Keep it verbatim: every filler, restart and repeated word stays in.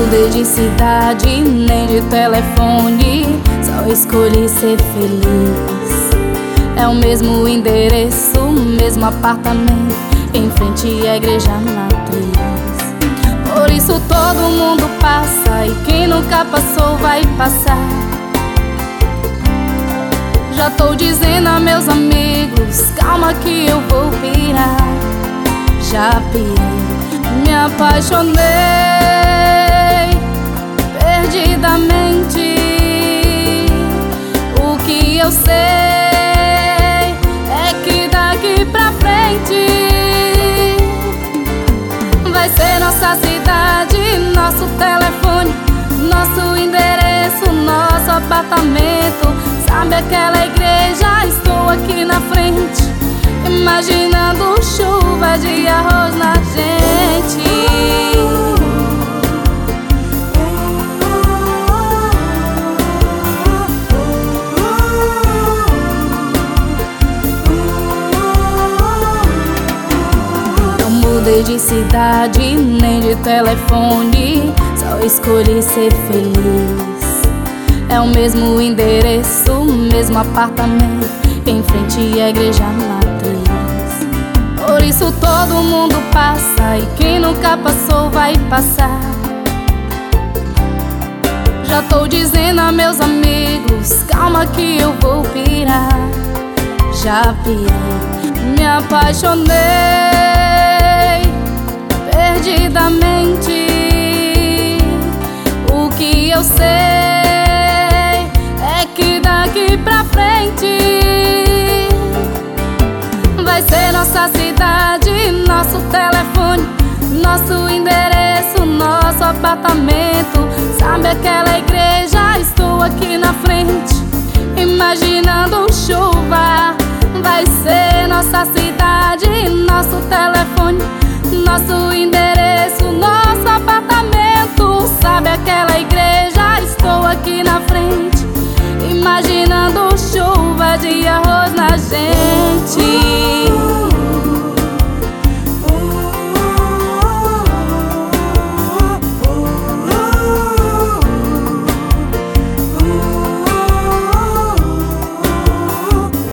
mudei de cidade, nem de telefone, só escolhi ser feliz. É o mesmo endereço, mesmo apartamento, em frente à igreja matriz. Por isso todo mundo passa, e quem nunca passou vai passar. Já tô dizendo a meus amigos, calma que eu vou pirar. Já pirei, me apaixonei perdidamente. O que eu sei é que daqui pra frente vai ser nossa cidade, nosso telefone, nosso endereço, nosso apartamento. Sabe aquela igreja? Estou aqui na frente, imaginando chuva de arroz na gente. Não mudei de cidade, nem de telefone, só escolhi ser feliz. É o mesmo endereço, mesmo apartamento, em frente à igreja matriz. Por isso todo mundo passa, e quem nunca passou vai passar. Já tô dizendo a meus amigos, calma que eu vou pirar. Já pirei, me apaixonei perdidamente. O que eu sei é que daqui pra frente vai ser nossa cidade, nosso telefone, nosso endereço, nosso apartamento. Sabe aquela igreja? Estou aqui na frente, imaginando chuva. Vai ser nossa cidade, nosso telefone, nosso endereço, nosso apartamento. Sabe aquela igreja? Estou aqui na frente, imaginando chuva de arroz na gente.